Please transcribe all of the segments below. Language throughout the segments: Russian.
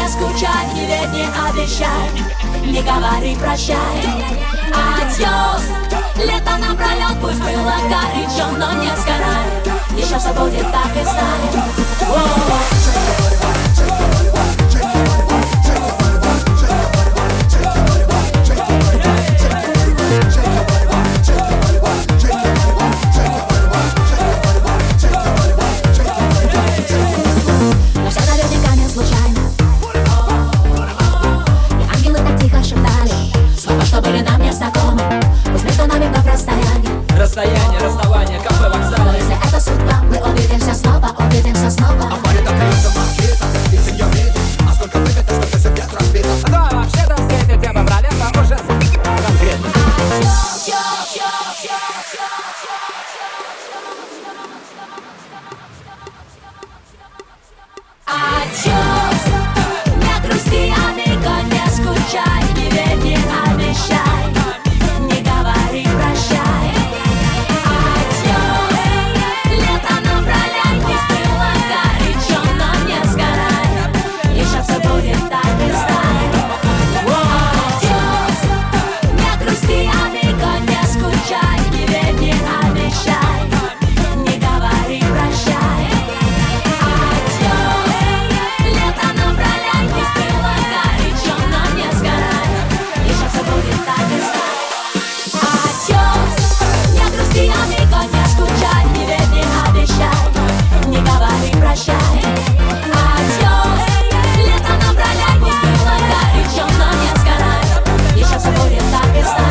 не скучай, не верь, не обещай, не говори прощай. Адьос, лето напролет, пусть было горячо, но не сгорай. Еще все будет так и знай. Но все наверняка не случайно. И ангелы так тихо шептали слова, что были нам не знакомы. Пусть между нами вновь расстояние. Расстояние, расставание, кафе, вокзал. Но если это судьба, мы увидимся снова, увидимся снова. А парень открылся маркетом, и сеньорит. А сколько выпито, сколько сердец разбито. Да, вообще-то все эти темы брали, это уже конкретно. Адьос, не грусти, амиго, не скучай, не верь, не обещай, не говори прощай. Адьос, лето напролет, пусть было горячо, но не сгорай. Еще все будет так и знай. Адьос, не грусти, амиго, не скучай, не верь, не обещай, не говори прощай. Лето напролет, пусть было горячо, но не сгорай. Еще все будет так и знай. Адьос, не грусти, амиго, не скучай, не верь, не обещай, не говори прощай. Адьос, лето напролет, пусть было горячо, но не сгорай. Еще все будет так и знай.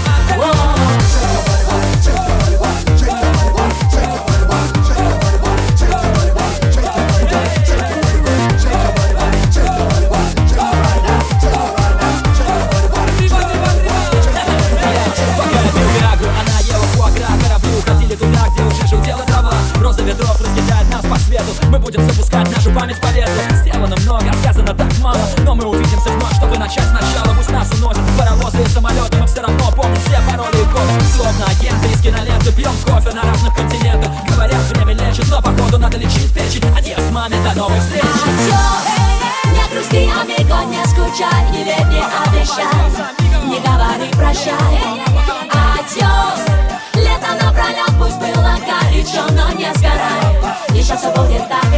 Она ела фуагра, кораблю ходили туда, где уже желтела трава. Роза ветров разъедает нас по свету. Мы будем запускать нашу память по ветру. Сделано много, сказано так мало, но мы увидимся вновь, чтобы начать сначала. Пусть нас уносят паровозы и самолеты, мы все равно помним все пароли и коды. Словно агенты из киноленты, пьем кофе на разных континентах. Говорят, время лечит, но походу надо лечить печень. Адьос, маме, до новых встреч. Адьос, не грусти, амиго, не скучай, не верь, не обещай, не говори прощай. Адьос, лето напролет, пусть было горячо, но не сгорай. Еще все будет так